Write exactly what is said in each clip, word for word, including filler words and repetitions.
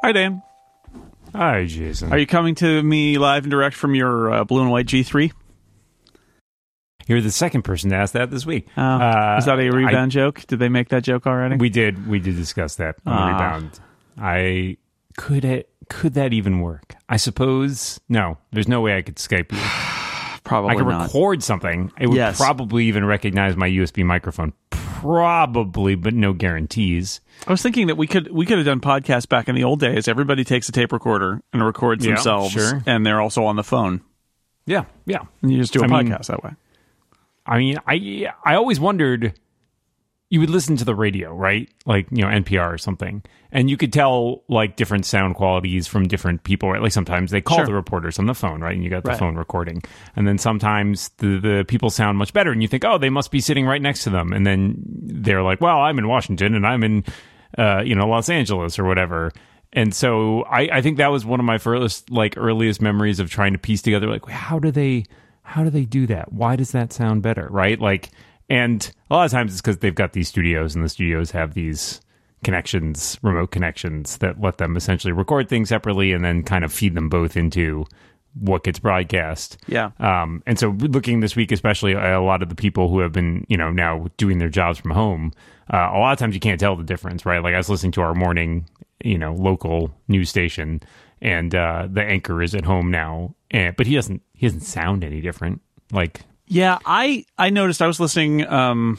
Hi, Dan. Hi, Jason. Are you coming to me live and direct from your uh, blue and white G three? You're the second person to ask that this week. Oh, uh, is that a rebound I, joke? Did they make that joke already? We did. We did discuss that on Ah. the rebound. I could it could that even work? I suppose no. There's no way I could Skype you. Probably I could not. record something. It would Yes. probably even recognize my U S B microphone. Probably, but no guarantees. I was thinking that we could we could have done podcasts back in the old days. Everybody takes a tape recorder and records Yeah, themselves, sure. and they're also on the phone. Yeah, yeah. And you just do a I mean- podcast that way. I mean, I I always wondered, you would listen to the radio, right? Like, you know, N P R or something. And you could tell, like, different sound qualities from different people, right? Like, sometimes they call Sure. the reporters on the phone, right? And you got the Right. phone recording. And then sometimes the, the people sound much better. And you think, oh, they must be sitting right next to them. And then they're like, well, I'm in Washington and I'm in, uh, you know, Los Angeles or whatever. And so I, I think that was one of my first, like, earliest memories of trying to piece together, like, how do they... How do they do that? Why does that sound better, right? Like, and a lot of times it's because they've got these studios, and the studios have these connections, remote connections that let them essentially record things separately and then kind of feed them both into what gets broadcast. Yeah. Um, and so looking this week, especially a lot of the people who have been, you know, now doing their jobs from home, uh, a lot of times you can't tell the difference, right? Like I was listening to our morning, you know, local news station, and uh, the anchor is at home now, and, but he doesn't he doesn't sound any different. Like, Yeah, I I noticed I was listening um,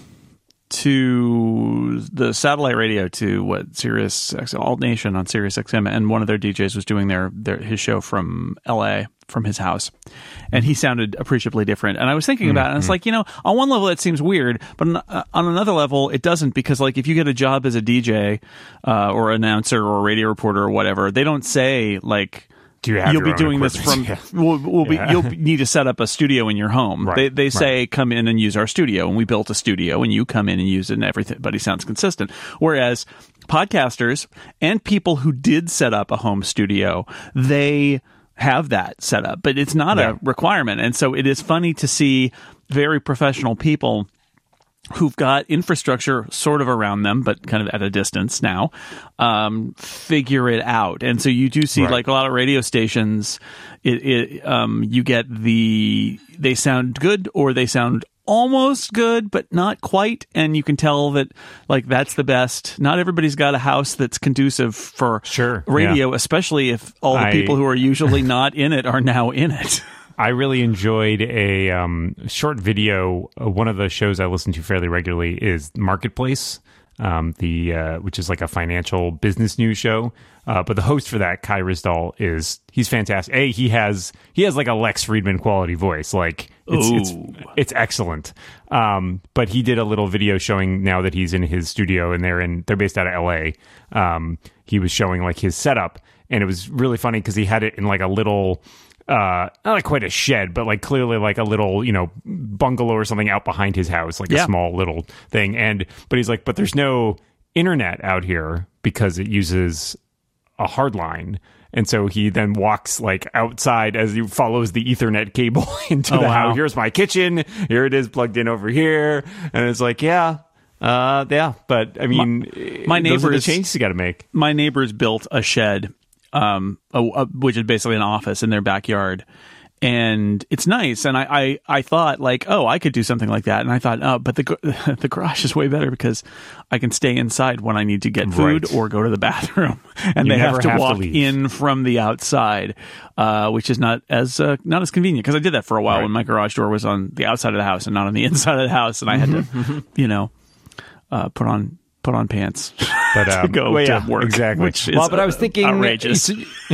to the satellite radio to what Sirius X M, Alt Nation on Sirius X M, and one of their D Js was doing their, their his show from L A from his house, and he sounded appreciably different. And I was thinking about it, and it's like, you know, on one level it seems weird, but on, uh, on another level it doesn't, because like if you get a job as a D J uh, or announcer or a radio reporter or whatever, they don't say like, do you have you'll your be own doing this from equipment? we'll, we'll Yeah. be you'll need to set up a studio in your home. Right, They they say right. come in and use our studio, and we built a studio, and you come in and use it, and everybody sounds consistent. Whereas podcasters and people who did set up a home studio, they have that set up, but it's not Yeah. a requirement. And so it is funny to see very professional people who've got infrastructure sort of around them, but kind of at a distance now, um, figure it out. And so you do see Right. like a lot of radio stations, it, it um, you get the, they sound good or they sound almost good, but not quite. And you can tell that like that's the best. Not everybody's got a house that's conducive for Sure, radio, especially if all the I- people who are usually not in it are now in it. I really enjoyed a um, short video. Uh, one of the shows I listen to fairly regularly is Marketplace, um, the uh, which is like a financial business news show. Uh, but the host for that, Kai Risdal, is he's fantastic. A he has he has like a Lex Friedman quality voice, like it's it's, Ooh. it's excellent. Um, but he did a little video showing now that he's in his studio, and they're in they're based out of L A. Um, he was showing like his setup, and it was really funny because he had it in like a little. Uh, not like quite a shed, but like clearly like a little, you know, bungalow or something out behind his house, like Yeah. a small little thing. And, but he's like, but there's no internet out here because it uses a hard line. And so he then walks like outside as he follows the Ethernet cable into Oh, the wow. house. Here's my kitchen. Here it is plugged in over here. And it's like, yeah, uh, yeah. But I mean, my those are the neighbors- changes you got to make. My neighbors built a shed, um, a, a, which is basically an office in their backyard, and it's nice. And I, I, I thought like, oh, I could do something like that. And I thought, oh, but the gar- the garage is way better because I can stay inside when I need to get food Right. or go to the bathroom, and You they have never to have to walk leave. in from the outside, uh, which is not as uh, not as convenient, because I did that for a while Right. when my garage door was on the outside of the house and not on the inside of the house, and I had to, you know, uh, put on. Put on pants But to um, go well, to yeah, work, exactly. which is well, but I was uh, thinking, outrageous.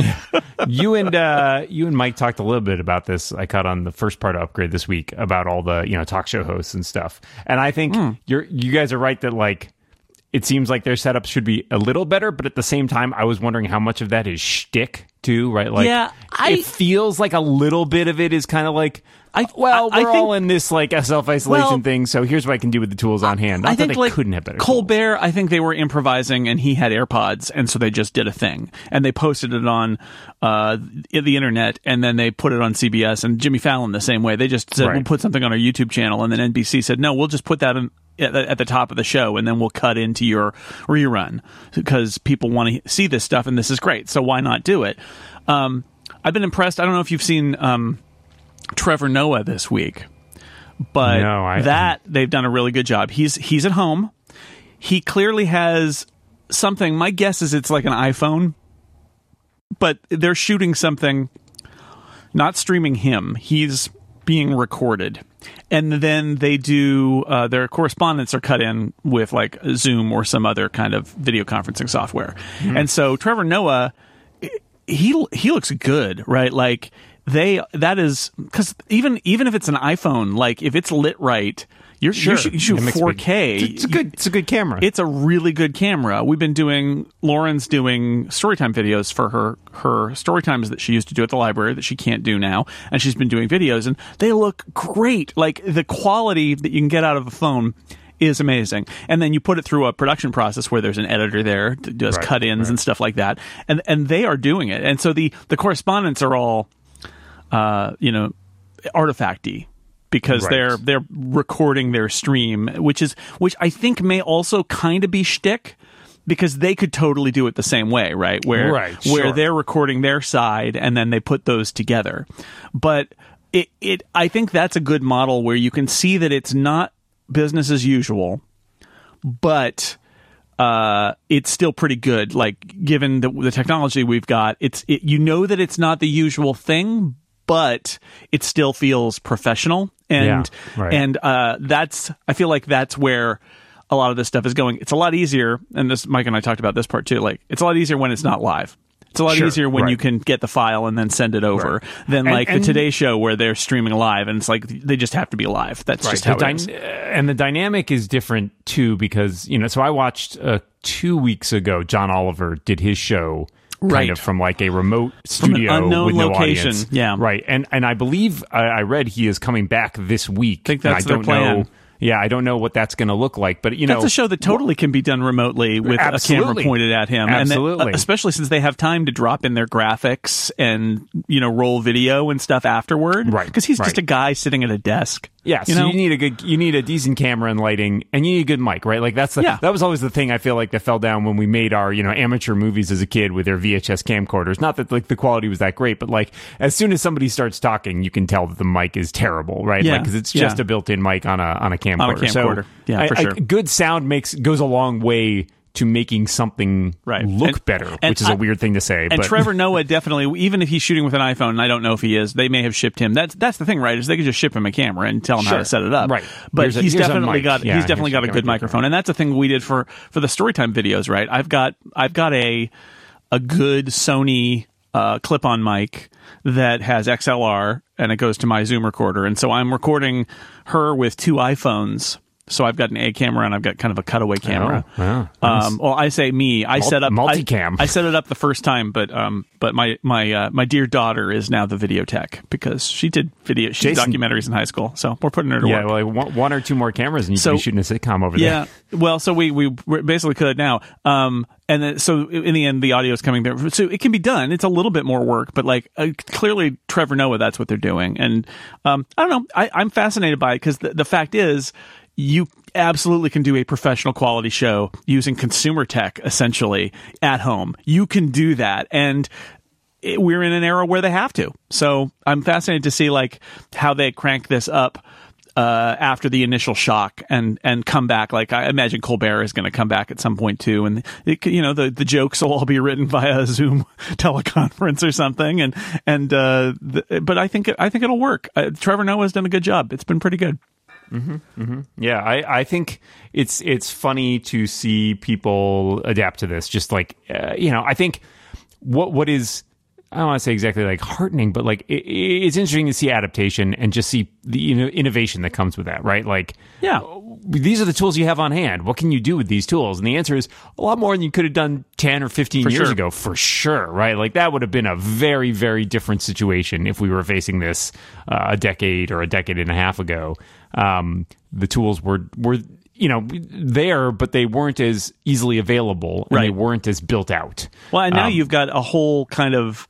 you and uh, you and Mike talked a little bit about this. I caught on the first part of Upgrade this week about all the you know talk show hosts and stuff. And I think Mm. you're you guys are right that like it seems like their setup should be a little better, but at the same time, I was wondering how much of that is shtick too, right? Like, Yeah, I- it feels like a little bit of it is kind of like I well, I, we're I think, all in this like self-isolation well, thing, so here's what I can do with the tools on hand. Not I think that they like couldn't have better Colbert, tools. I think they were improvising, and he had AirPods, and so they just did a thing, and they posted it on uh, the internet, and then they put it on C B S, and Jimmy Fallon the same way. They just said, right. we'll put something on our YouTube channel, and then N B C said, no, we'll just put that in, at, the, at the top of the show, and then we'll cut into your rerun, because people want to see this stuff, and this is great, so why not do it? Um, I've been impressed. I don't know if you've seen um, Trevor Noah this week. But no, I, that they've done a really good job. He's he's at home. He clearly has something. My guess is it's like an iPhone, but they're shooting something, not streaming him. He's being recorded, and then they do uh, their correspondents are cut in with like Zoom or some other kind of video conferencing software. Mm-hmm. And so Trevor Noah, he he looks good, right? Like. They that is because even even if it's an iPhone, like if it's lit right, you're sure. you shoot four K. It's a good it's a good camera. It's a really good camera. We've been doing Lauren's doing Storytime videos for her her Storytimes that she used to do at the library that she can't do now, and she's been doing videos, and they look great. Like the quality that you can get out of a phone is amazing. And then you put it through a production process where there's an editor there that does right, cut-ins right. and stuff like that, and and they are doing it. And so the the correspondents are all. Uh, you know, artifacty because right. they're they're recording their stream, which is which I think may also kind of be shtick because they could totally do it the same way, right? Where right, where sure. they're recording their side and then they put those together. But it it I think that's a good model where you can see that it's not business as usual, but. Uh, it's still pretty good. Like given the, the technology we've got, it's it, you know that it's not the usual thing, but it still feels professional. And yeah, right. and uh, that's I feel like that's where a lot of this stuff is going. It's a lot easier, and this Mike and I talked about this part too. Like it's a lot easier when it's not live. It's a lot sure, easier when right. you can get the file and then send it over right. than and, like and, the Today Show where they're streaming live and it's like they just have to be live. That's right. just how the it is. Dy- and the dynamic is different too because, you know, so I watched uh, two weeks ago, John Oliver did his show kind right. of from like a remote From studio an unknown with no location. audience. Yeah. Right. And and I believe I, I read he is coming back this week. I think that's and I their don't plan. know. Yeah, I don't know what that's going to look like, but you know, that's a show that totally can be done remotely with absolutely. a camera pointed at him, Absolutely, and then, especially since they have time to drop in their graphics and you know roll video and stuff afterward. Right, because he's right. just a guy sitting at a desk. Yeah, you so know? you need a good, you need a decent camera and lighting, and you need a good mic, right? Like that's the, yeah. that was always the thing I feel like that fell down when we made our you know amateur movies as a kid with their V H S camcorders. Not that like the quality was that great, but like as soon as somebody starts talking, you can tell that the mic is terrible, right? Yeah, because like, it's yeah. just a built-in mic on a on a camcorder. On a camcorder. So yeah, I, for sure. I, good sound makes goes a long way to making something right. look and, better, and which is I, a weird thing to say. And but. Trevor Noah definitely, even if he's shooting with an iPhone, and I don't know if he is, they may have shipped him. That's that's the thing, right? Is they could just ship him a camera and tell him sure. how to set it up, right? But here's he's a, here's definitely a got yeah, he's definitely got a good microphone, and that's the thing we did for for the Storytime videos, right? I've got I've got a a good Sony uh, clip-on mic that has X L R and it goes to my Zoom recorder, and so I'm recording her with two iPhones. So I've got an A camera and I've got kind of a cutaway camera. Oh, wow. Nice. Um, well, I say me. I Mul- set up multicam. I, I set it up the first time, but um, but my my uh, my dear daughter is now the video tech because she did video. She did Jason- documentaries in high school, so we're putting her to Yeah, work. well, like one, one or two more cameras, and you So- can be shooting a sitcom over Yeah, there. well, so we we basically could now. Um, and then, so in the end, the audio is coming there. So it can be done. It's a little bit more work, but like uh, clearly, Trevor Noah, that's what they're doing. And um, I don't know. I, I'm fascinated by it because the, the fact is, you absolutely can do a professional quality show using consumer tech essentially at home. You can do that, and it, we're in an era where they have to. So I'm fascinated to see like how they crank this up uh, after the initial shock and and come back. Like I imagine Colbert is going to come back at some point too, and it, you know the the jokes will all be written via a Zoom teleconference or something. And and uh, the, but I think it, I think it'll work. Uh, Trevor Noah has done a good job. It's been pretty good. Mm-hmm, mm-hmm. Yeah, I, I think it's it's funny to see people adapt to this. Just like uh, you know, I think what what is I don't want to say exactly like heartening, but like it, it's interesting to see adaptation and just see the you know, innovation that comes with that, right? Like, yeah, these are the tools you have on hand. What can you do with these tools? And the answer is a lot more than you could have done ten or fifteen for years sure. ago, for sure, right? Like that would have been a very, very different situation if we were facing this uh, a decade or a decade and a half ago. Um, the tools were were. you know, there, but they weren't as easily available and right. they weren't as built out. Well, and now um, you've got a whole kind of,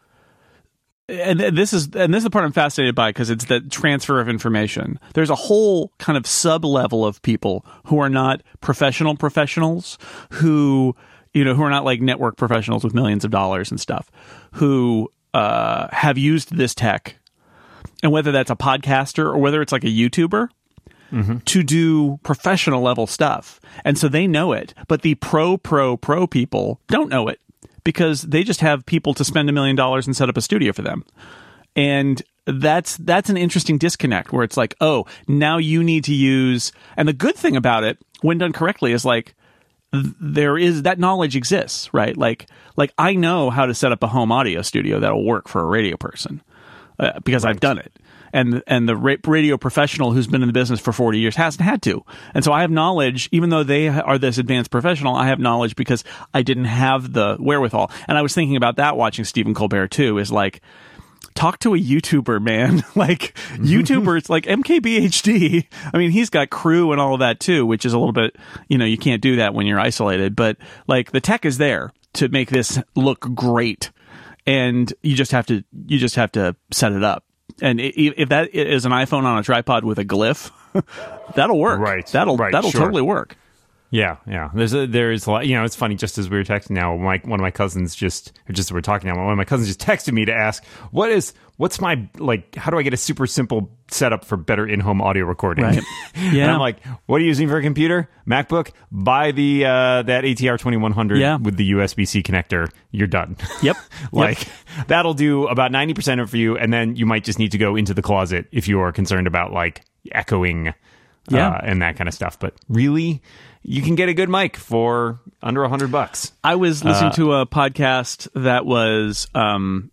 and this is and this is the part I'm fascinated by because it's the transfer of information. There's a whole kind of sub level of people who are not professional professionals, who you know, who are not like network professionals with millions of dollars and stuff, who uh, have used this tech, and whether that's a podcaster or whether it's like a YouTuber. Mm-hmm. To do professional level stuff. And so they know it. But the pro, pro, pro people don't know it because they just have people to spend a million dollars and set up a studio for them. And that's that's an interesting disconnect where it's like, oh, now you need to use. And the good thing about it, when done correctly, is like th- there is that knowledge exists, right? Like, like I know how to set up a home audio studio that'll work for a radio person uh, because right. I've done it. And and the radio professional who's been in the business for forty years hasn't had to. And so I have knowledge, even though they are this advanced professional, I have knowledge because I didn't have the wherewithal. And I was thinking about that watching Stephen Colbert too, is like, talk to a YouTuber, man. Like, YouTubers, like M K B H D, I mean, he's got crew and all of that too, which is a little bit, you know, you can't do that when you're isolated. But like, the tech is there to make this look great. And you just have to, you just have to set it up. And if that is an iPhone on a tripod with a glyph, that'll work. Right. That'll right, that'll sure. totally work. Yeah, yeah. There's a, there's a lot, you know, it's funny, just as we were texting now, my, one of my cousins just, or just as we're talking now, one of my cousins just texted me to ask, what is, what's my, like, how do I get a super simple setup for better in-home audio recording? Right. Yeah. And I'm like, what are you using for a computer? MacBook? Buy the, uh, that A T R twenty-one hundred yeah. with the U S B C connector. You're done. Yep. Like, yep. That'll do about ninety percent of it for you, and then you might just need to go into the closet if you are concerned about, like, echoing yeah. uh, and that kind of stuff. But really, you can get a good mic for under a hundred bucks. I was listening uh, to a podcast that was, um,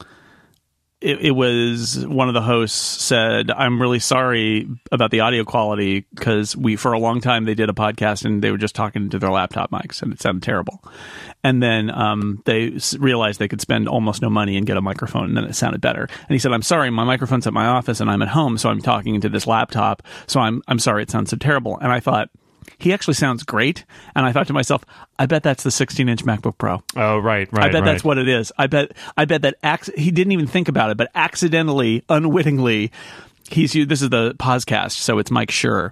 it, it was one of the hosts said, I'm really sorry about the audio quality because we, for a long time, they did a podcast and they were just talking to their laptop mics and it sounded terrible. And then um, they s- realized they could spend almost no money and get a microphone, and then it sounded better. And he said, I'm sorry, my microphone's at my office and I'm at home, so I'm talking into this laptop. So I'm I'm sorry it sounds so terrible. And I thought, he actually sounds great. And I thought to myself, I bet that's the sixteen inch MacBook Pro. Oh, right, right. I bet right. that's what it is. I bet I bet that ac- he didn't even think about it, but accidentally, unwittingly, he's this is the podcast, so it's Mike Schur.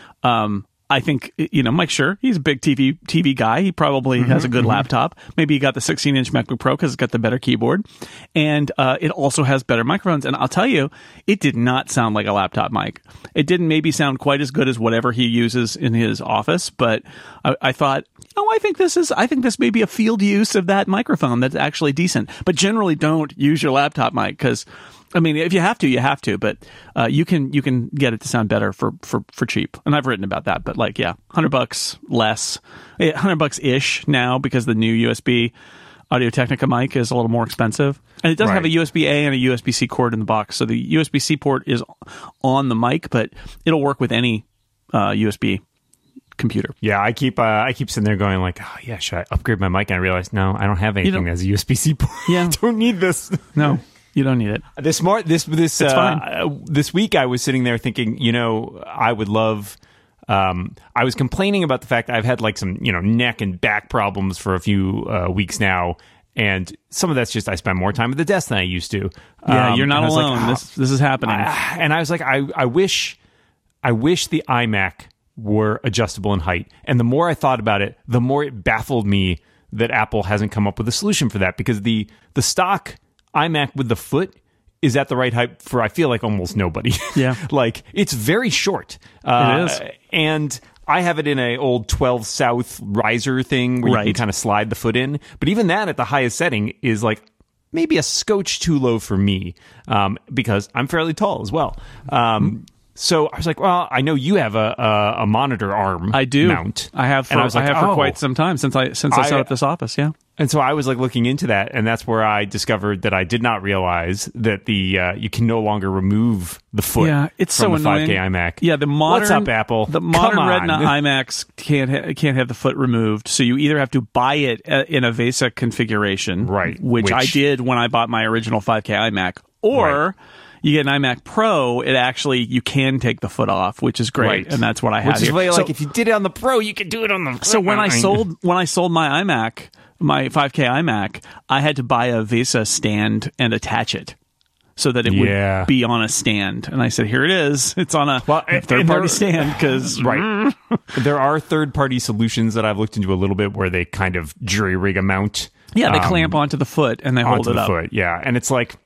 Um, I think, you know, Mike Schur, he's a big T V T V guy. He probably mm-hmm, has a good mm-hmm. laptop. Maybe he got the sixteen inch MacBook Pro because it's got the better keyboard. And uh, it also has better microphones. And I'll tell you, it did not sound like a laptop mic. It didn't maybe sound quite as good as whatever he uses in his office. But I, I thought, oh, I think this is, I think this may be a field use of that microphone that's actually decent. But generally don't use your laptop mic because, I mean, if you have to, you have to, but uh, you can you can get it to sound better for, for, for cheap. And I've written about that, but like, yeah, hundred bucks less, hundred bucks ish now because the new U S B Audio Technica mic is a little more expensive, and it does right. have a U S B A and a U S B C cord in the box. So the U S B C port is on the mic, but it'll work with any uh, U S B computer. Yeah, I keep uh, I keep sitting there going like, oh yeah, should I upgrade my mic? And I realize no, I don't have anything that's a U S B C port. Yeah, I don't need this. No. You don't need it. This more this this it's uh, fine. Uh, this week I was sitting there thinking, you know, I would love. Um, I was complaining about the fact that I've had like some, you know, neck and back problems for a few uh, weeks now, and some of that's just I spend more time at the desk than I used to. Yeah, um, you're not alone. Like, oh, this this is happening. I, and I was like, I I wish I wish the iMac were adjustable in height. And the more I thought about it, the more it baffled me that Apple hasn't come up with a solution for that, because the the stock iMac with the foot is at the right height for, I feel like, almost nobody. Yeah. Like, it's very short. Uh, it is. And I have it in a old twelve South riser thing where right. you can kind of slide the foot in. But even that at the highest setting is like maybe a scotch too low for me, um, because I'm fairly tall as well. Um, so I was like, well, I know you have a a, a monitor arm I do. mount. I have for, and I was like, I have for oh, quite some time since I since I, I set up this office, yeah. And so I was like looking into that, and that's where I discovered that I did not realize that the uh, you can no longer remove the foot. Yeah, it's from so the five annoying. K iMac. Yeah, the modern What's up, Apple? The modern Come on. Retina iMacs can't ha- can't have the foot removed, so you either have to buy it uh, in a VESA configuration, right? Which, which I did when I bought my original five K iMac, or right. you get an iMac Pro. It actually you can take the foot off, which is great, right. and that's what I had. Which is here. why, so, like, if you did it on the Pro, you could do it on the. So when I sold when I sold my iMac. My five K iMac, I had to buy a VESA stand and attach it so that it yeah. would be on a stand. And I said, here it is. It's on a well, third-party stand because... Right. There are third-party solutions that I've looked into a little bit where they kind of jury-rig a mount. Yeah, they um, clamp onto the foot and they hold onto it the up. foot, yeah. And it's like...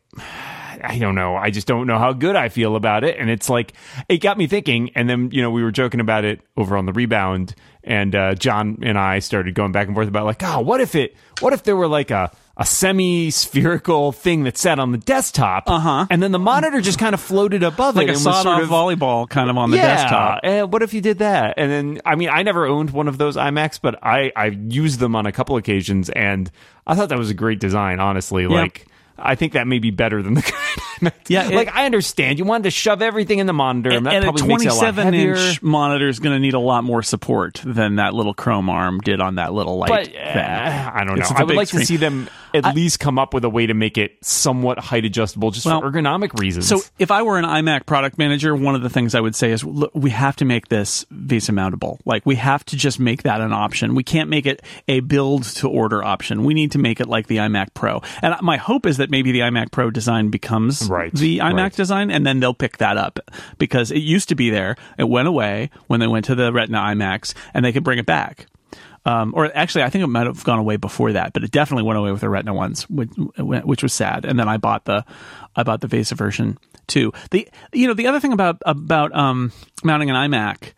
I don't know. I just don't know how good I feel about it. And it's like, it got me thinking. And then, you know, we were joking about it over on the Rebound. And uh, John and I started going back and forth about like, oh, what if it, what if there were like a, a semi-spherical thing that sat on the desktop, uh-huh. and then the monitor just kind of floated above like it. Like a and was sawed-off sort of, volleyball kind of on the yeah, desktop. And what if you did that? And then, I mean, I never owned one of those iMacs, but I, I used them on a couple occasions, and I thought that was a great design, honestly. Yep. Like, I think that may be better than the current. Yeah, it, like I understand you wanted to shove everything in the monitor, and, and, that and probably a makes it a lot twenty-seven heavier. inch monitor is going to need a lot more support than that little Chrome arm did on that little light But thing. uh, I don't know. It's, it's I would like screen. to see them at I, least come up with a way to make it somewhat height adjustable, just well, for ergonomic reasons. So, if I were an iMac product manager, one of the things I would say is, look, we have to make this VESA mountable. Like, we have to just make that an option. We can't make it a build to order option. We need to make it like the iMac Pro. And my hope is that maybe the iMac Pro design becomes right, the iMac right. design, and then they'll pick that up because it used to be there. It went away when they went to the Retina iMacs, and they could bring it back. Um, or actually, I think it might have gone away before that, but it definitely went away with the Retina ones, which, which was sad. And then I bought the, I bought the VESA version too. The you know the other thing about about um, mounting an iMac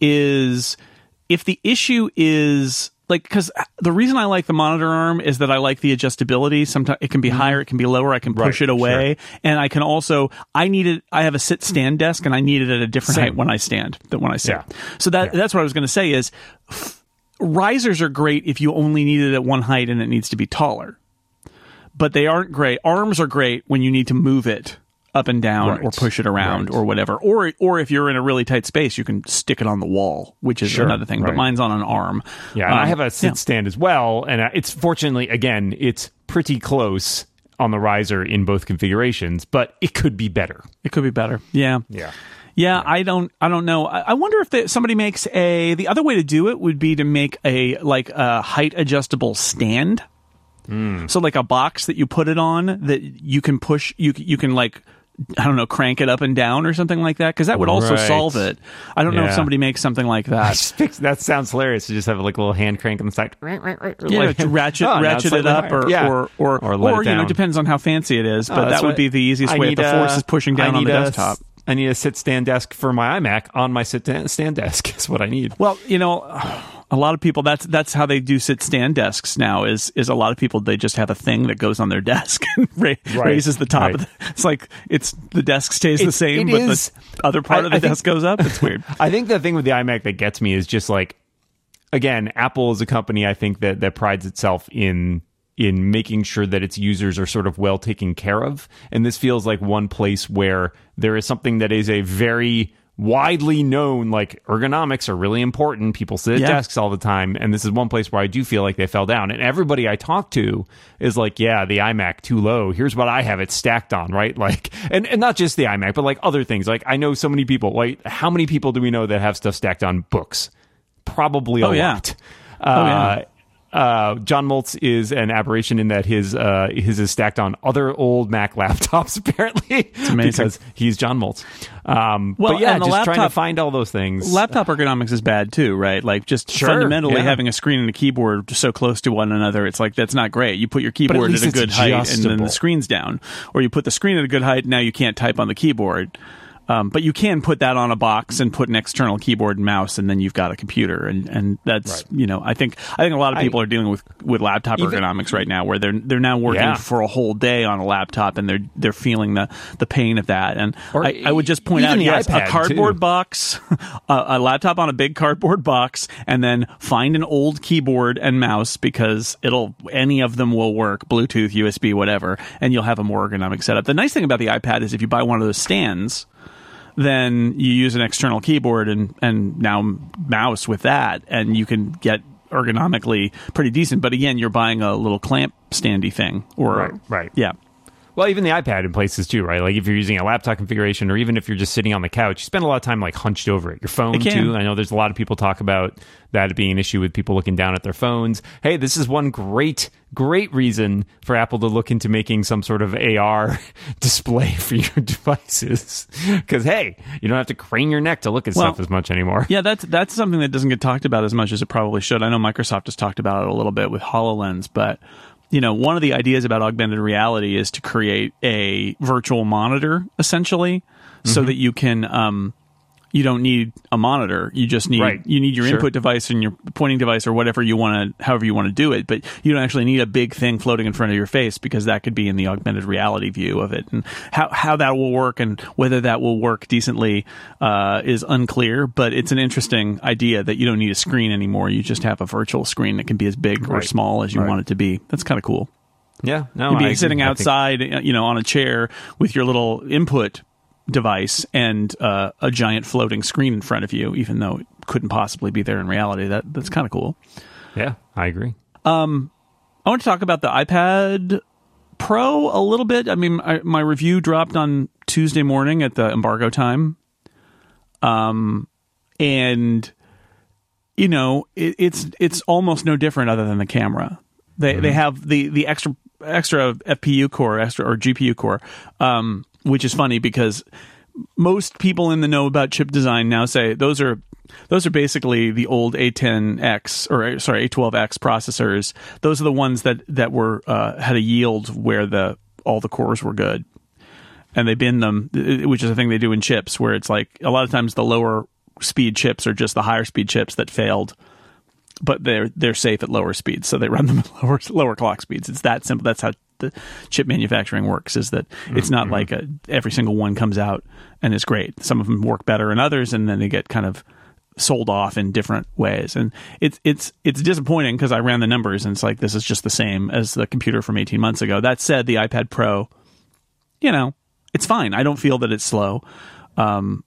is if the issue is like, because the reason I like the monitor arm is that I like the adjustability. Sometimes it can be higher, it can be lower. I can push right, it away, sure. and I can also I need it. I have a sit stand desk, and I need it at a different Same. height when I stand than when I sit. Yeah. So that yeah. that's what I was going to say is. F- Risers are great if you only need it at one height and it needs to be taller. But they aren't great. Arms are great when you need to move it up and down right. or push it around right. or whatever. Or or if you're in a really tight space, you can stick it on the wall, which is sure. another thing. Right. But mine's on an arm. Yeah, and um, I have a sit yeah. stand as well. And it's fortunately, again, it's pretty close on the riser in both configurations, but it could be better. It could be better. Yeah. Yeah. Yeah, I don't. I don't know. I, I wonder if the, somebody makes a. The other way to do it would be to make a like a height adjustable stand. Mm. So like a box that you put it on that you can push. You you can like I don't know, crank it up and down or something like that, because that would also Right. solve it. I don't know if Yeah. somebody makes something like that. That sounds hilarious to just have like a little hand crank on the side. Yeah, Like, to ratchet oh, now ratchet it's it slightly up, higher. or Yeah. or or, Or let it you know, down. depends on how fancy it is. Oh, But that's that would what- be the easiest I way if need the a- force is pushing I down on the need a- desktop. I need a sit stand desk for my iMac on my sit stand desk. Is what I need. Well, you know, a lot of people that's that's how they do sit stand desks now. Is is a lot of people they just have a thing that goes on their desk and ra- Right. raises the top. Right. Of the, it's like it's the desk stays the It's- same, it but is- the other part I- of the I think- desk goes up. It's weird. I think the thing with the iMac that gets me is just like, again, Apple is a company I think that that prides itself in in making sure that its users are sort of well taken care of, and this feels like one place where there is something that is a very widely known, like, ergonomics are really important. People sit at Yeah. desks all the time, and this is one place where I do feel like they fell down. And everybody I talk to is like, yeah, the iMac too low. Here's what I have it stacked on, right? Like, and, and not just the iMac, but like other things. Like, I know so many people, like, how many people do we know that have stuff stacked on books? Probably a Oh, yeah. lot. Oh, Uh, yeah. Uh, John Moltz is an aberration in that his uh, his is stacked on other old Mac laptops, apparently, amazing. because he's John Moltz. Um, Well, but yeah, and the just trying to laptop- find all those things. Laptop ergonomics is bad too, right? Like just Sure, fundamentally yeah. having a screen and a keyboard so close to one another, it's like that's not great. You put your keyboard least at a it's good height and then adjustable. the screen's down, or you put the screen at a good height. Now you can't type on the keyboard. Um, but you can put that on a box and put an external keyboard and mouse, and then you've got a computer. And, and that's Right. you know, I think I think a lot of people I, are dealing with, with laptop even, ergonomics right now, where they're they're now working yeah. for a whole day on a laptop, and they're they're feeling the, the pain of that. And Or I, I would just point even out, the yes, iPad, a cardboard too. box, a, a laptop on a big cardboard box, and then find an old keyboard and mouse, because it'll any of them will work, Bluetooth, U S B, whatever, and you'll have a more ergonomic setup. The nice thing about the iPad is if you buy one of those stands, then you use an external keyboard and, and now mouse with that, and you can get ergonomically pretty decent. But again, you're buying a little clamp standy thing. Or, Right, right. Yeah. Well, even the iPad in places too, right? Like if you're using a laptop configuration, or even if you're just sitting on the couch, you spend a lot of time like hunched over it. Your phone It can. too. I know there's a lot of people talk about that being an issue with people looking down at their phones. Hey, this is one great, great reason for Apple to look into making some sort of A R display for your devices. Because hey, you don't have to crane your neck to look at Well, stuff as much anymore. Yeah, that's that's something that doesn't get talked about as much as it probably should. I know Microsoft has talked about it a little bit with HoloLens, but you know, one of the ideas about augmented reality is to create a virtual monitor, essentially, mm-hmm. so that you can um, you don't need a monitor. You just need Right. you need your Sure. input device and your pointing device or whatever you want to, however you want to do it. But you don't actually need a big thing floating in front of your face, because that could be in the augmented reality view of it. And how how that will work and whether that will work decently uh, is unclear. But it's an interesting idea that you don't need a screen anymore. You just have a virtual screen that can be as big or Right. small as you Right. want it to be. That's kind of cool. Yeah, no, You'd be I sitting agree. I think- outside, you know, on a chair with your little input device and uh, a giant floating screen in front of you, even though it couldn't possibly be there in reality. That that's kind of cool. Yeah, I agree. I want to talk about the iPad Pro a little bit. I mean, I, my review dropped on Tuesday morning at the embargo time, um, and you know, it, it's it's almost no different other than the camera. They mm-hmm. they have the the extra extra F P U core, extra or G P U core, um, which is funny because most people in the know about chip design now say those are those are basically the old A ten X or sorry A twelve X processors. Those are the ones that that were uh, had a yield where the all the cores were good, and they bin them, which is a thing they do in chips, where it's like a lot of times the lower speed chips are just the higher speed chips that failed. But they're they're safe at lower speeds, so they run them at lower lower clock speeds. It's that simple. That's how the chip manufacturing works. Is that it's not mm-hmm. like a, every single one comes out and is great. Some of them work better than others, and then they get kind of sold off in different ways. And it's it's it's disappointing because I ran the numbers and it's like this is just the same as the computer from eighteen months ago. That said, the iPad Pro, you know, it's fine. I don't feel that it's slow. Um,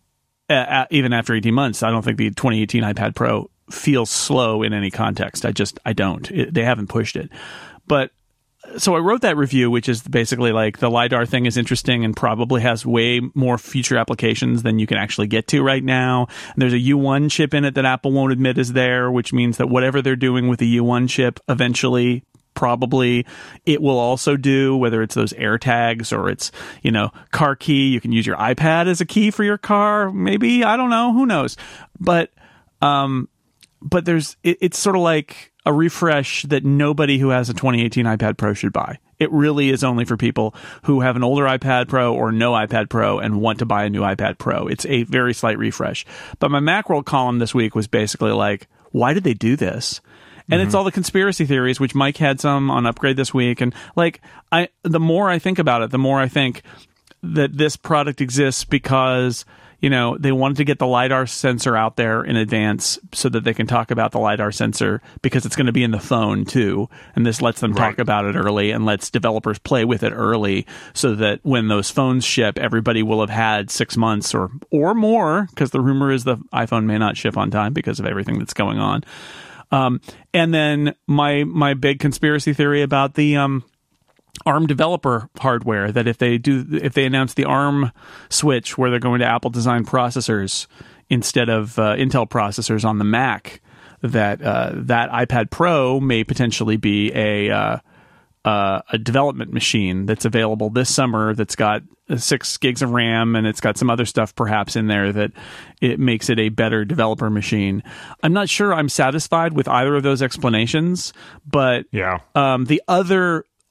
uh, even after eighteen months, I don't think the twenty eighteen iPad Pro feels slow in any context. I just, I don't. It, they haven't pushed it. But, so I wrote that review, which is basically like the LiDAR thing is interesting and probably has way more future applications than you can actually get to right now. And there's a U one chip in it that Apple won't admit is there, which means that whatever they're doing with the U one chip, eventually, probably it will also do, whether it's those AirTags or it's, you know, car key. You can use your iPad as a key for your car. Maybe, I don't know. Who knows? But, um, But there's, it, it's sort of like a refresh that nobody who has a twenty eighteen iPad Pro should buy. It really is only for people who have an older iPad Pro or no iPad Pro and want to buy a new iPad Pro. It's a very slight refresh. But my Macworld column this week was basically like, why did they do this? And mm-hmm. it's all the conspiracy theories, which Mike had some on Upgrade this week. And like, I, the more I think about it, the more I think that this product exists because, you know, they wanted to get the LiDAR sensor out there in advance so that they can talk about the LiDAR sensor because it's going to be in the phone too. And this lets them right. talk about it early and lets developers play with it early so that when those phones ship, everybody will have had six months or, or more, because the rumor is the iPhone may not ship on time because of everything that's going on. Um, and then my, my big conspiracy theory about the, um, ARM developer hardware, that if they do, if they announce the ARM switch where they're going to Apple design processors instead of uh, Intel processors on the Mac, that uh, that iPad Pro may potentially be a uh, uh, a development machine that's available this summer. That's got six gigs of RAM and it's got some other stuff perhaps in there that it makes it a better developer machine. I'm not sure I'm satisfied with either of those explanations, but yeah, um, the other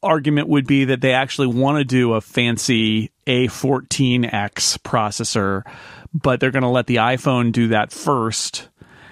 argument would be that they actually want to do a fancy A fourteen X processor, but they're going to let the iPhone do that first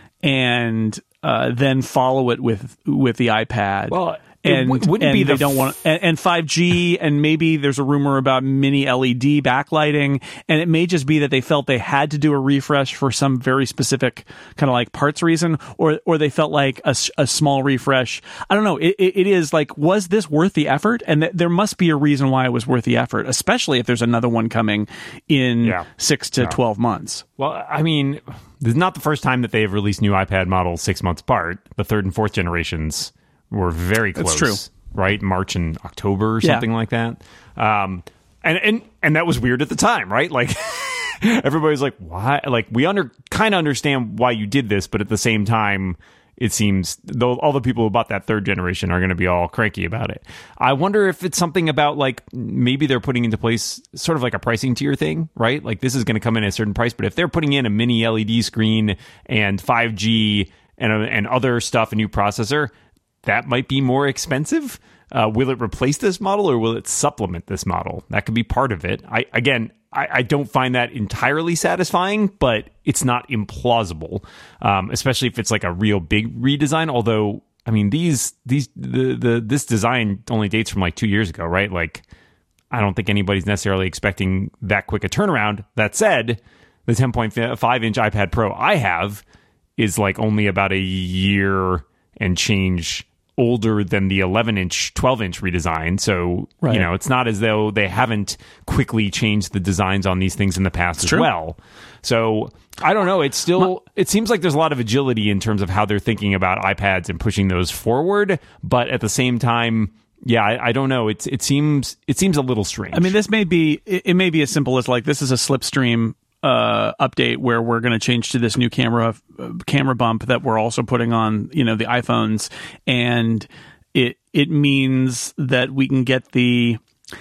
and uh, then follow it with with the iPad. Well, and it wouldn't and be they the don't f- want and, and five G, and maybe there's a rumor about mini L E D backlighting, and it may just be that they felt they had to do a refresh for some very specific kind of like parts reason, or or they felt like a, s- a small refresh. I don't know. It, it, it is like, was this worth the effort? And th- there must be a reason why it was worth the effort, especially if there's another one coming in Yeah. six to Yeah. twelve months. Well, I mean, this is not the first time that they have released new iPad models six months apart. The third and fourth generations were very close. That's true. Right? March and October or Yeah. something like that. Um, and, and, and that was weird at the time, right? Like, everybody's like, why? Like, we under kind of understand why you did this, but at the same time, it seems though all the people who bought that third generation are going to be all cranky about it. I wonder if it's something about like maybe they're putting into place sort of like a pricing tier thing, right? Like this is going to come in at a certain price, but if they're putting in a mini L E D screen and five G and and other stuff, a new processor, that might be more expensive. Uh, will it replace this model or will it supplement this model? That could be part of it. I again. I, I don't find that entirely satisfying, but it's not implausible, um, especially if it's like a real big redesign. Although, I mean, these these the the this design only dates from like two years ago, right? Like, I don't think anybody's necessarily expecting that quick a turnaround. That said, the ten point five inch iPad Pro I have is like only about a year and change older than the eleven inch, twelve inch redesign. So, Right. you know, it's not as though they haven't quickly changed the designs on these things in the past It's as true. well. So, I don't know. It's still, it seems like there's a lot of agility in terms of how they're thinking about iPads and pushing those forward. But at the same time, yeah, I, I don't know. It's, it seems, it seems a little strange. I mean, this may be, it, it may be as simple as like, this is a slipstream uh, update where we're going to change to this new camera, uh, camera bump that we're also putting on, you know, the iPhones. And it, it means that we can get the,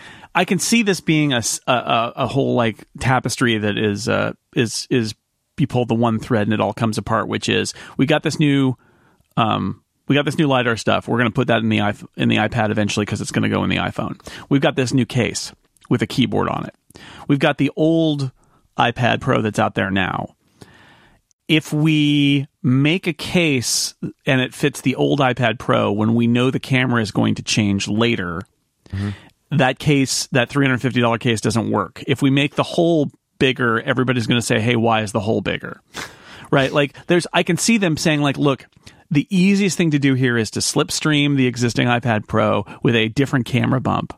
I can see this being a, s- a, a- a whole like tapestry that is, uh, is, is you pull the one thread and it all comes apart, which is we got this new, um, we got this new LiDAR stuff. We're going to put that in the iP- in the iPad eventually because it's going to go in the iPhone. We've got this new case with a keyboard on it. We've got the old iPad Pro that's out there now. If we make a case and it fits the old iPad Pro when we know the camera is going to change later, mm-hmm. that case, that three hundred fifty dollars case doesn't work. If we make the hole bigger, everybody's going to say, hey, why is the hole bigger? Right? Like there's, I can see them saying like, look, the easiest thing to do here is to slipstream the existing iPad Pro with a different camera bump.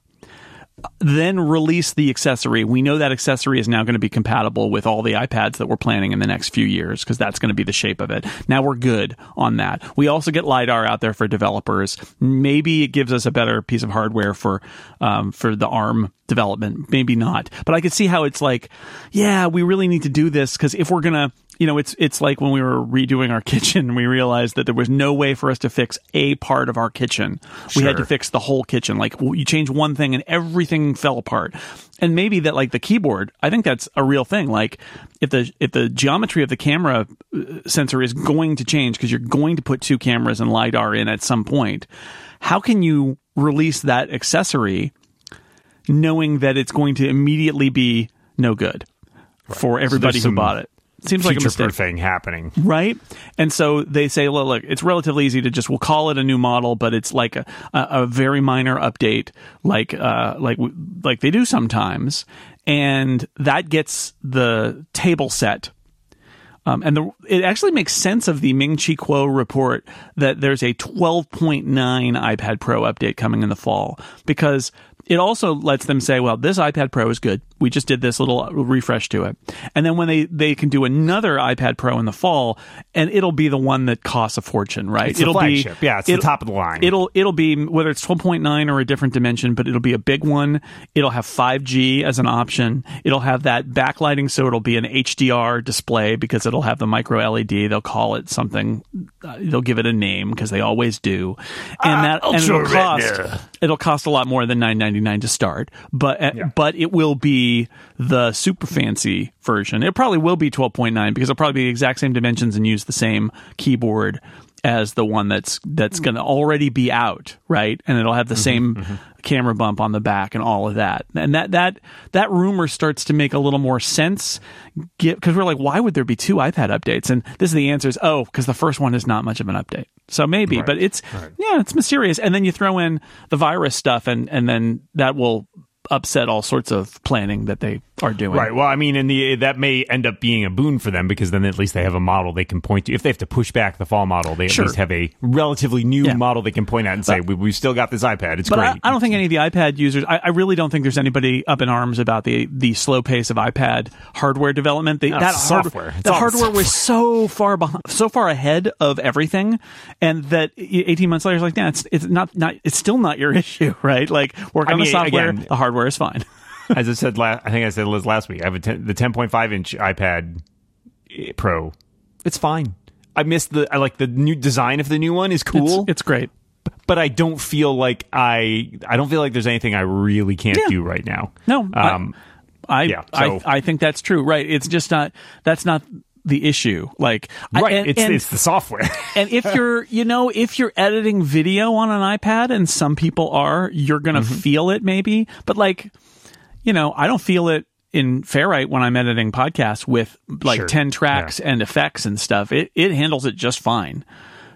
Then release the accessory. We know that accessory is now going to be compatible with all the iPads that we're planning in the next few years because that's going to be the shape of it. Now we're good on that. We also get LiDAR out there for developers. Maybe it gives us a better piece of hardware for um, for the ARM development. Maybe not. But I could see how it's like, yeah, we really need to do this because if we're going to, you know, it's it's like when we were redoing our kitchen, we realized that there was no way for us to fix a part of our kitchen. We had to Sure. fix the whole kitchen. Like you change one thing and everything fell apart. And maybe that like the keyboard, I think that's a real thing. Like if the if the geometry of the camera sensor is going to change because you're going to put two cameras and LiDAR in at some point, how can you release that accessory knowing that it's going to immediately be no good for everybody there's who some bought it? Seems like a mistake. future-proofing happening. Right? And so they say, look, look, it's relatively easy to just, we'll call it a new model, but it's like a, a, a very minor update, like, uh, like, like they do sometimes. And that gets the table set. Um, and the, it actually makes sense of the Ming Chi Kuo report that there's a twelve point nine iPad Pro update coming in the fall, because it also lets them say, well, this iPad Pro is good. We just did this little refresh to it. And then when they, they can do another iPad Pro in the fall, and it'll be the one that costs a fortune, right? It's the it'll flagship. be Yeah, it's the top of the line. It'll it'll be whether it's twelve point nine or a different dimension, but it'll be a big one. It'll have five G as an option. It'll have that backlighting, so it'll be an H D R display because it'll have the micro L E D. They'll call it something. Uh, they'll give it a name because they always do. And Uh, that and Ultra it'll cost Retina. it'll cost a lot more than nine ninety-nine to start, but uh, Yeah. but it will be the super fancy version. It probably will be twelve point nine because it'll probably be the exact same dimensions and use the same keyboard as the one that's that's going to already be out, right? And it'll have the mm-hmm, same mm-hmm. camera bump on the back and all of that. And that that that rumor starts to make a little more sense, because we're like, why would there be two iPad updates? And this is the answer is, oh, because the first one is not much of an update. So maybe, right. but it's right. yeah, it's mysterious. And then you throw in the virus stuff, and and then that will upset all sorts of planning that they are doing. Right. Well, I mean, in the that may end up being a boon for them, because then at least they have a model they can point to. If they have to push back the fall model, they at sure. least have a relatively new yeah. model they can point at and say, we, we've still got this iPad. It's but great. I, I don't think any of the iPad users, I, I really don't think there's anybody up in arms about the the slow pace of iPad hardware development. The, no, that software. Hard, the hardware software. was so far behind, so far ahead of everything, and that eighteen months later, it's like, yeah, it's it's not not it's still not your issue, right? Like, work on I mean, the software, again, the hardware is fine. As I said, last, I think I said Liz last week, I have a ten, the ten point five inch iPad Pro. It's fine. I miss the, I like the new design of the new one is cool. It's, it's great, but I don't feel like I, I don't feel like there's anything I really can't yeah. do right now. No, um, I, I, yeah, so. I, I think that's true. Right? It's just not. That's not the issue. Like, right? I, and, it's and, it's the software. And if you're, you know, if you're editing video on an iPad, and some people are, you're gonna mm-hmm. feel it maybe, but like. You know, I don't feel it in Ferrite when I'm editing podcasts with like sure. ten tracks yeah. and effects and stuff. It it handles it just fine.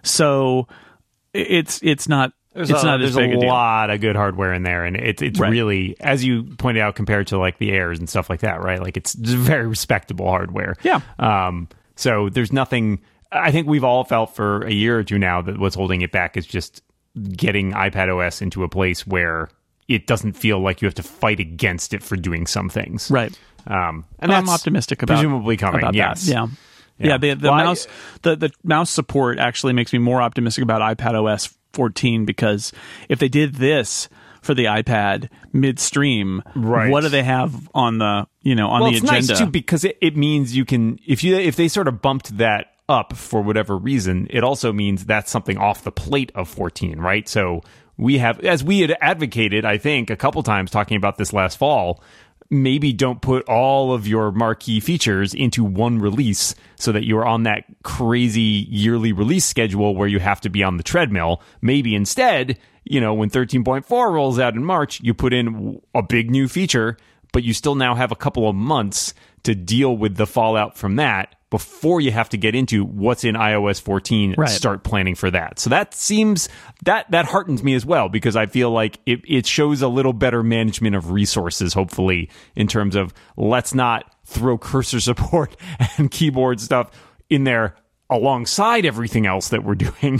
So it's it's not there's it's a, not there's as big a, a deal. lot of good hardware in there, and it's it's right. really, as you pointed out, compared to like the Airs and stuff like that, right? Like it's very respectable hardware. Yeah. Um. So there's nothing. I think we've all felt for a year or two now that what's holding it back is just getting iPadOS into a place where it doesn't feel like you have to fight against it for doing some things. Right. Um, and well, I'm optimistic about presumably coming. About yes. That. Yeah. Yeah. yeah the the well, mouse I, the, the mouse support actually makes me more optimistic about iPadOS fourteen, because if they did this for the iPad midstream, right. what do they have on the you know on well, the it's agenda? Nice too, because it, it means you can if you if they sort of bumped that up for whatever reason, it also means that's something off the plate of fourteen, right? So we have, as we had advocated, I think, a couple times talking about this last fall, maybe don't put all of your marquee features into one release so that you're on that crazy yearly release schedule where you have to be on the treadmill. Maybe instead, you know, when thirteen point four rolls out in March, you put in a big new feature, but you still now have a couple of months to deal with the fallout from that before you have to get into what's in iOS fourteen, right. start planning for that. So that seems, that that heartens me as well, because I feel like it, it shows a little better management of resources, hopefully, in terms of let's not throw cursor support and keyboard stuff in there alongside everything else that we're doing.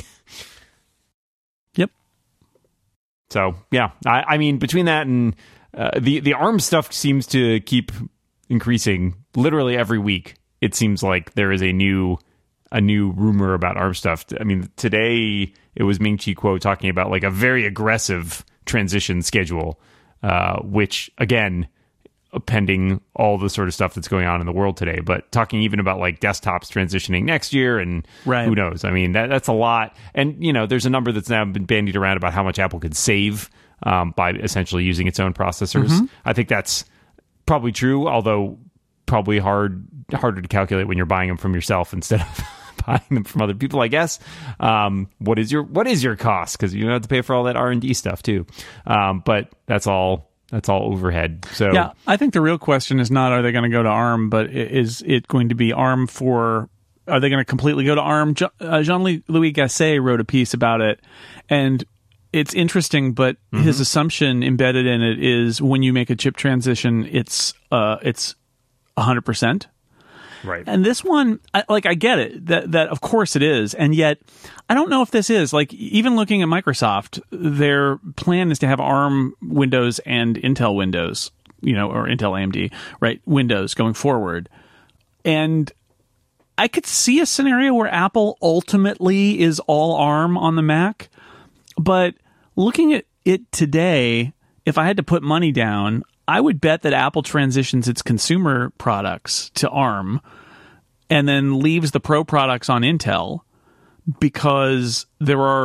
Yep. So, yeah, I, I mean, between that and uh, the, the ARM stuff seems to keep increasing literally every week. It seems like there is a new a new rumor about ARM stuff. I mean, today it was Ming-Chi Kuo talking about like a very aggressive transition schedule, uh, which, again, pending all the sort of stuff that's going on in the world today, but talking even about like desktops transitioning next year, and right. who knows? I mean, that, that's a lot. And, you know, there's a number that's now been bandied around about how much Apple could save um, by essentially using its own processors. Mm-hmm. I think that's probably true, although probably hard harder to calculate when you're buying them from yourself instead of buying them from other people, I guess. Um, what is your what is your cost? Because you don't have to pay for all that R and D stuff too. Um, but that's all that's all overhead. So yeah, I think the real question is not are they going to go to ARM, but is it going to be ARM for? Are they going to completely go to ARM? Uh, Jean-Louis Gasset wrote a piece about it, and it's interesting, but mm-hmm. his assumption embedded in it is when you make a chip transition, it's uh, it's one hundred percent. Right. And this one, I, like, I get it, that, that of course it is. And yet, I don't know if this is, like, even looking at Microsoft, their plan is to have ARM Windows and Intel Windows, you know, or Intel A M D, right, Windows going forward. And I could see a scenario where Apple ultimately is all ARM on the Mac. But looking at it today, if I had to put money down, I would bet that Apple transitions its consumer products to ARM and then leaves the pro products on Intel, because there are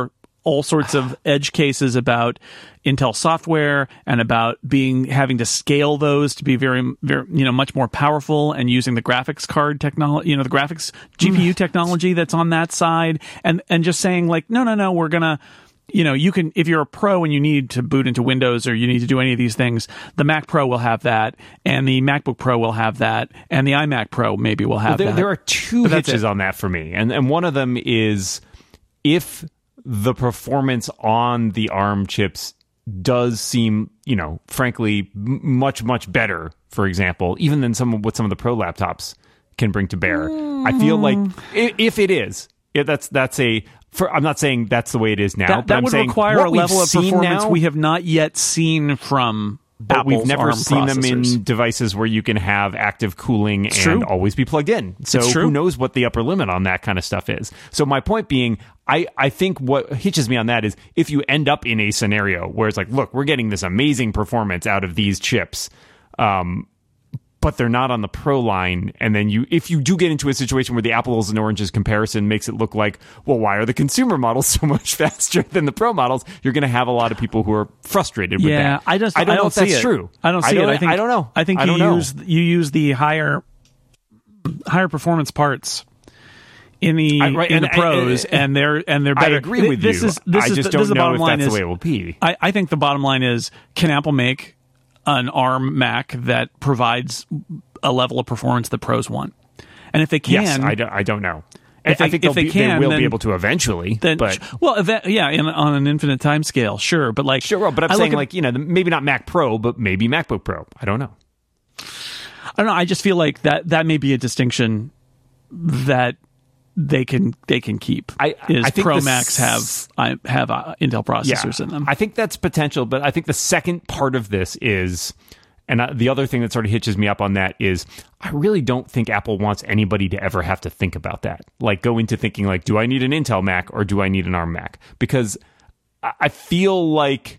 all sorts of edge cases about Intel software and about being having to scale those to be very, very you know, much more powerful, and using the graphics card technology, you know, the graphics G P U technology that's on that side, and and just saying like, no, no, no, we're gonna. You know, you can, if you're a pro and you need to boot into Windows or you need to do any of these things, the Mac Pro will have that, and the MacBook Pro will have that, and the iMac Pro maybe will have well, there, that. There are two But that's hitches it. on that for me, and and one of them is if the performance on the ARM chips does seem, you know, frankly, m- much much better, for example, even than some of what some of the Pro laptops can bring to bear. Mm. I feel like if, if it is, if that's that's a. For, I'm not saying that's the way it is now. That, but that I'm would saying require what a we've level of seen performance now, we have not yet seen from but Apple's we've never ARM seen them processors. in devices where you can have active cooling It's and true. always be plugged in. So It's true. who knows what the upper limit on that kind of stuff is. So my point being, I, I think what hitches me on that is if you end up in a scenario where it's like, look, we're getting this amazing performance out of these chips, um, but they're not on the Pro line. And then you, if you do get into a situation where the apples and oranges comparison makes it look like, well, why are the consumer models so much faster than the Pro models? You're going to have a lot of people who are frustrated with Yeah, that. I just I don't I know don't if that's see it. true. I don't see I don't, it. I think I don't know. I think I you don't know. use you use the higher higher performance parts in the I- right, in and the I- pros, I- and they're and they're I better. agree with this you. Is, this I is just the, don't this is the know bottom if line that's is, the way it will be. I, I think the bottom line is, can Apple make an ARM Mac that provides a level of performance that pros want? And if they can, Yes, I don't, I don't know. If I they- think if they'll they be, can, they will then- be able to eventually. then but well, eva- yeah, in, on an infinite time scale, sure. But like, sure, well, but I'm I look saying at- like you know the- maybe not Mac Pro, but maybe MacBook Pro. I don't know. I don't know. I just feel like that that may be a distinction that they can they can keep. I- is I think Pro the Macs s- have I have uh, Intel processors in them. I think that's potential, but I think the second part of this is, and uh, the other thing that sort of hitches me up on that is, I really don't think Apple wants anybody to ever have to think about that. Like go into thinking like, do I need an Intel Mac or do I need an ARM Mac? Because I I feel like,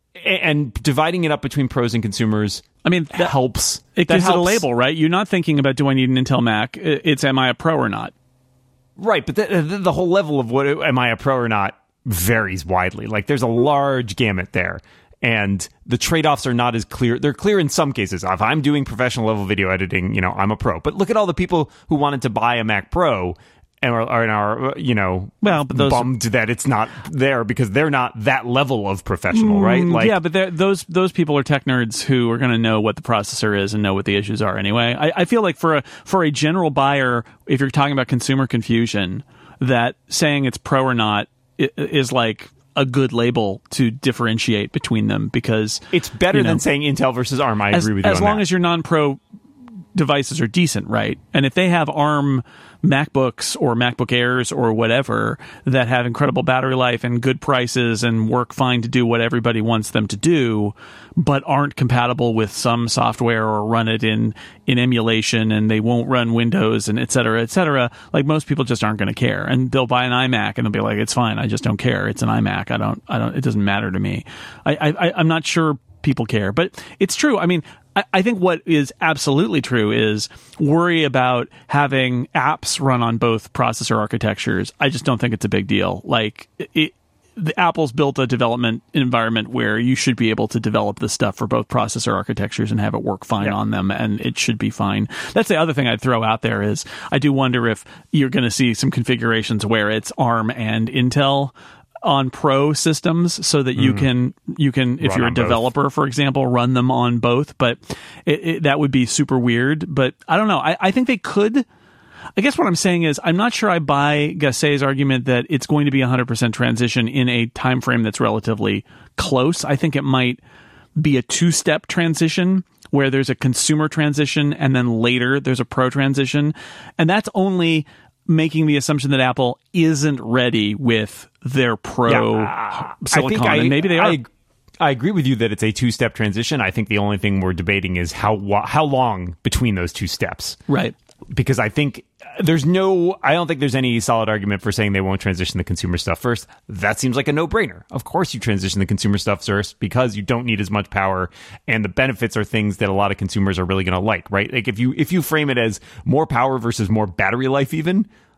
and dividing it up between pros and consumers, I mean, that helps. It That gives it a helps. label, right? You're not thinking about, do I need an Intel Mac? I- It's, am I a pro or not? Right, but the, the, the whole level of what am I a pro or not varies widely. Like there's a large gamut there, and the trade-offs are not as clear. They're clear in some cases. If I'm doing professional level video editing, you know, I'm a pro. But look at all the people who wanted to buy a Mac Pro and are, are, are you know, Well, but those- bummed that it's not there because they're not that level of professional, right? Like, yeah, but they're- those those people are tech nerds who are going to know what the processor is and know what the issues are anyway. I, I feel like for a for a general buyer, if you're talking about consumer confusion, that saying it's pro or not i- is like a good label to differentiate between them, because it's better you know, than saying Intel versus ARM. I as, agree with you as on long that. as your non-pro devices are decent, right? And if they have ARM MacBooks or MacBook Airs or whatever that have incredible battery life and good prices and work fine to do what everybody wants them to do, but aren't compatible with some software or run it in in emulation, and they won't run Windows and et cetera, et cetera, like most people just aren't going to care, and they'll buy an iMac and they'll be like, it's fine, I just don't care, it's an iMac, I don't, I don't, it doesn't matter to me. I, I, I'm not sure people care, but it's true. I mean, I, I think what is absolutely true is worry about having apps run on both processor architectures. I just don't think it's a big deal. Like, it, the Apple's built a development environment where you should be able to develop this stuff for both processor architectures and have it work fine Yeah. on them, and it should be fine. That's the other thing I'd throw out there is I do wonder if you're going to see some configurations where it's ARM and Intel on Pro systems, so that you can you can if Run you're a on both. developer, for example, run them on both. But it, it, that would be super weird. But I don't know. I, I think they could. I guess what I'm saying is I'm not sure I buy Gassei's argument that it's going to be a one hundred percent transition in a time frame that's relatively close. I think it might be a two-step transition where there's a consumer transition and then later there's a pro transition. And that's only making the assumption that Apple isn't ready with their pro Yeah, silicon. I think I, and maybe they are. I, I agree with you that it's a two-step transition. I think the only thing we're debating is how wa- how long between those two steps. Right. Because I think there's no, I don't think there's any solid argument for saying they won't transition the consumer stuff first. That seems like a no-brainer. Of course you transition the consumer stuff first because you don't need as much power, and the benefits are things that a lot of consumers are really going to like, right? Like if you if you frame it as more power versus more battery life even,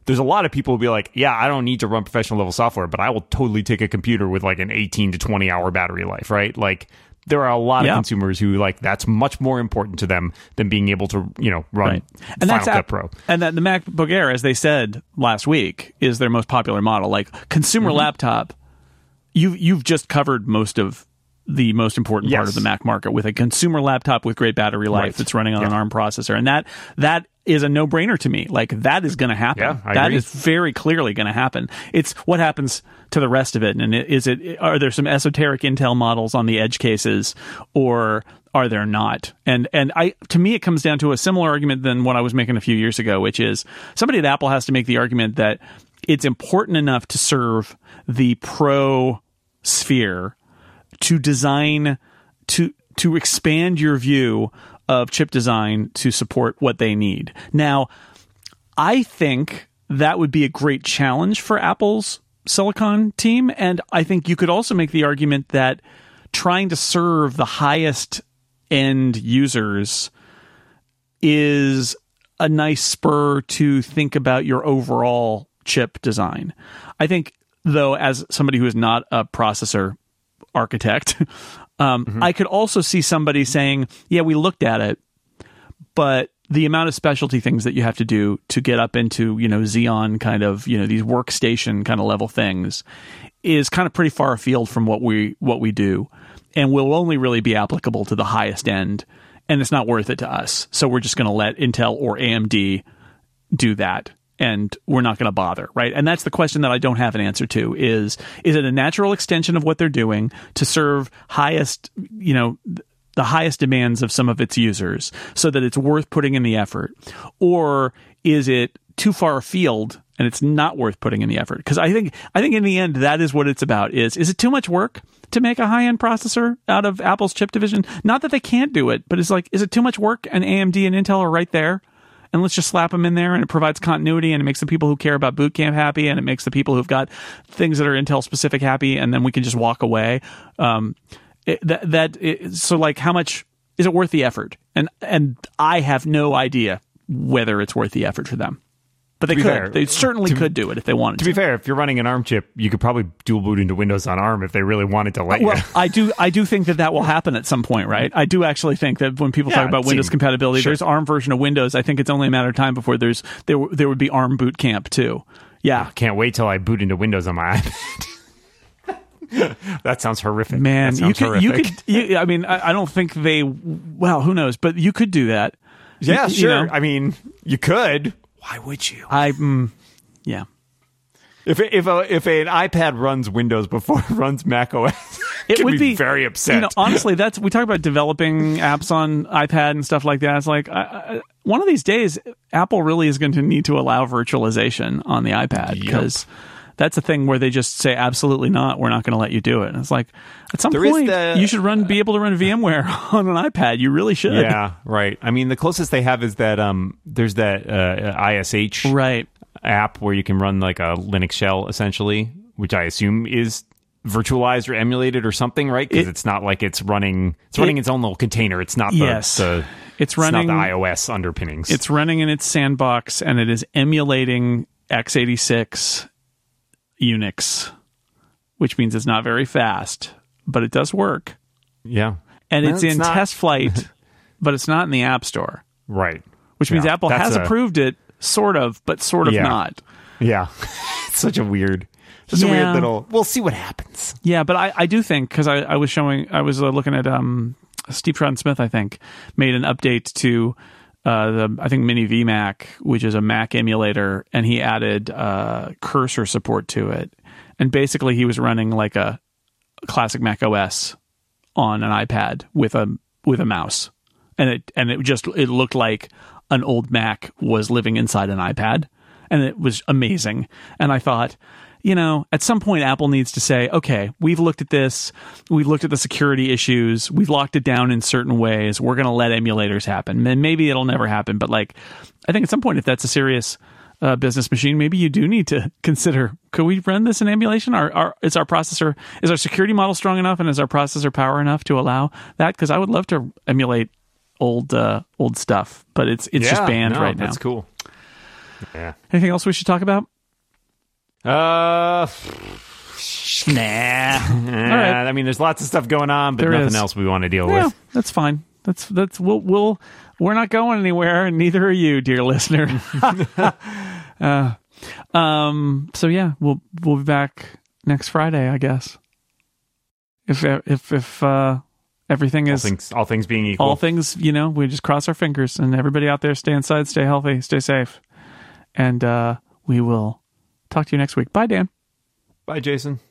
there's a lot of people who be like, yeah, I don't need to run professional level software, but I will totally take a computer with like an eighteen to twenty hour battery life, right? Like there are a lot yeah. of consumers who like that's much more important to them than being able to, you know, run right. and Final that's Cut app- Pro. And that the MacBook Air, as they said last week, is their most popular model. Like consumer mm-hmm. laptop, you you've just covered most of the most important yes. part of the Mac market with a consumer laptop with great battery life right. that's running on yeah. an ARM processor. And that that is a no-brainer to me. Like that is going to happen. Yeah, I that agree. is very clearly going to happen. It's what happens to the rest of it. And is it are there some esoteric Intel models on the edge cases, or are there not? And and I to me it comes down to a similar argument than what I was making a few years ago, which is somebody at Apple has to make the argument that it's important enough to serve the pro sphere to design to to expand your view of chip design to support what they need. Now, I think that would be a great challenge for Apple's Silicon team, and I think you could also make the argument that trying to serve the highest end users is a nice spur to think about your overall chip design. I think, though, as somebody who is not a processor architect, um, mm-hmm. I could also see somebody saying, yeah, we looked at it, but the amount of specialty things that you have to do to get up into, you know, Xeon kind of, you know, these workstation kind of level things is kind of pretty far afield from what we what we do, and will only really be applicable to the highest end, and it's not worth it to us. So we're just going to let Intel or A M D do that, and we're not going to bother, right? And that's the question that I don't have an answer to, is is it a natural extension of what they're doing to serve highest, you know, the highest demands of some of its users so that it's worth putting in the effort? Or is it too far afield and it's not worth putting in the effort? Because I think I think in the end, that is what it's about. Is is it too much work to make a high-end processor out of Apple's chip division? Not that they can't do it, but it's like, is it too much work and A M D and Intel are right there? And let's just slap them in there, and it provides continuity, and it makes the people who care about Boot Camp happy, and it makes the people who've got things that are Intel specific happy, and then we can just walk away. Um, it, that that it, so like, how much is it worth the effort? And and I have no idea whether it's worth the effort for them. But they could. Fair, they certainly to, could do it if they wanted to. To be fair, if you're running an ARM chip, you could probably dual boot into Windows on ARM if they really wanted to let well, you. I do I do think that that will happen at some point, right? I do actually think that when people yeah, talk about Windows seemed, compatibility, sure. there's ARM version of Windows. I think it's only a matter of time before there's there there would be ARM Boot Camp too. Yeah. Can't wait till I boot into Windows on my iPad. That sounds horrific. Man, that sounds you could, horrific. you could you, I mean, I, I don't think they, well, who knows, but you could do that. Yeah, you, sure. You know, I mean, you could. Why would you? I, mm, yeah. If if a, if an iPad runs Windows before it runs Mac O S, it would be, be very upset. You know, honestly, that's we talk about developing apps on iPad and stuff like that. It's like I, I, one of these days, Apple really is going to need to allow virtualization on the iPad, because yep. that's a thing where they just say absolutely not. We're not going to let you do it. And it's like at some there point the, you should run be able to run VMware on an iPad. You really should. Yeah, right. I mean, the closest they have is that um, there's that uh, I S H right. app where you can run like a Linux shell essentially, which I assume is virtualized or emulated or something, right? Because it, it's not like it's running it's running it, its own little container. It's not the, yes. the it's running it's not the iOS underpinnings. It's running in its sandbox, and it is emulating x eighty-six Unix, which means it's not very fast, but it does work. Yeah. And well, it's, it's in not. test flight, but it's not in the App Store. Right. Which means yeah, Apple has a, approved it, sort of, but sort of yeah. not. Yeah. It's such a weird, such yeah. a weird little, we'll see what happens. Yeah, but I, I do think, because I, I was showing, I was uh, looking at um, Steve Troughton-Smith, I think, made an update to uh, the, I think, Mini V Mac, which is a Mac emulator, and he added uh, cursor support to it. And basically he was running like a classic Mac O S on an iPad with a with a mouse. And it and it just it looked like an old Mac was living inside an iPad, and it was amazing. And I thought, you know, at some point Apple needs to say, okay, we've looked at this, we've looked at the security issues, we've locked it down in certain ways, we're going to let emulators happen. And maybe it'll never happen, but like, I think at some point, if that's a serious uh, business machine, maybe you do need to consider, could we run this in emulation? Our, our, is our processor, is our security model strong enough, and is our processor power enough to allow that? Because I would love to emulate old uh, old stuff, but it's it's yeah, just banned no, right now. That's cool. Yeah. Anything else we should talk about? Uh, Nah. All right. I mean, there's lots of stuff going on, but There nothing is. else we want to deal Yeah, with. that's fine. That's that's we'll we'll we're not going anywhere, and neither are you, dear listener. uh, um. So yeah, we'll we'll be back next Friday, I guess. If if if uh, everything All is things, all things being equal. all things, you know, we just cross our fingers, and everybody out there, stay inside, stay healthy, stay safe, and uh, we will talk to you next week. Bye, Dan. Bye, Jason.